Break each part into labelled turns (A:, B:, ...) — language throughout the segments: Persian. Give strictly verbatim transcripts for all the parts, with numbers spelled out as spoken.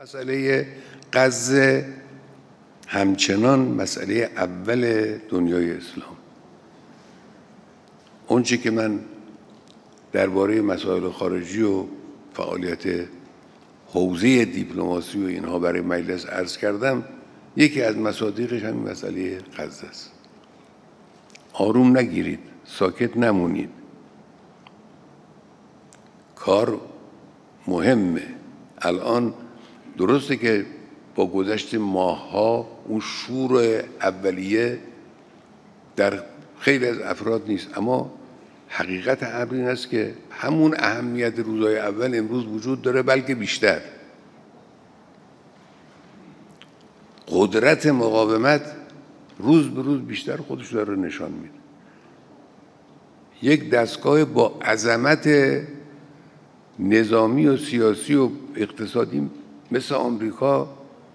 A: مسئله غزه همچنان مسئله اول دنیای اسلام. اونچه که من درباره مسائل خارجی و فعالیت حوزه دیپلماسی و اینها برای مجلس عرض کردم، یکی از مصادیقش همین مسئله غزه است. آروم نگیرید، ساکت نمونید. کار مهمه. الان درسته که با گذشت ماه‌ها اون شور اولیه در خیلی از افراد نیست، اما حقیقت امر این است که همون اهمیت روزهای اول امروز وجود داره، بلکه بیشتر. قدرت مقاومت روز به روز بیشتر خودش داره نشان میده. یک دستگاه با عظمت نظامی و سیاسی و اقتصادی مثل آمریکا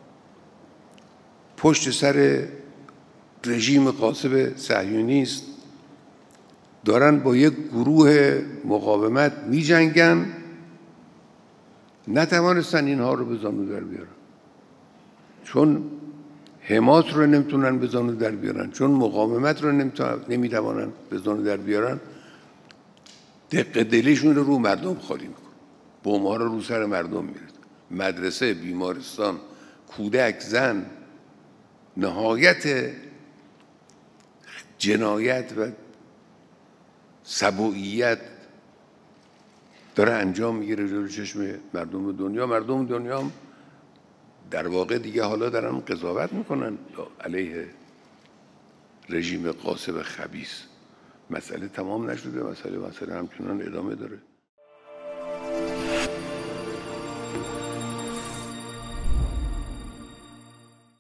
A: پشت سر رژیم غاصب صهیونیست دارن با یک گروه مقاومت می جنگن، نتوانستن اینها رو به زانو در بیارن، چون حماس رو نمیتونن به زانو در بیارن، چون مقاومت رو نمیتوانن به زانو در بیارن. دق دلیشون رو رو مردم خالی میکن، بمب‌ها رو رو سر مردم میرد، مدرسه، بیمارستان، کودک، زن. نهایت جنایت و سبوعیت داره انجام میگیره جلوی چشم مردم دنیا. مردم دنیا هم در واقع دیگه حالا دارن قضاوت میکنن علیه رژیم غاصب خبیث. مسئله تمام نشده، مسئله مسئله همچنان ادامه داره.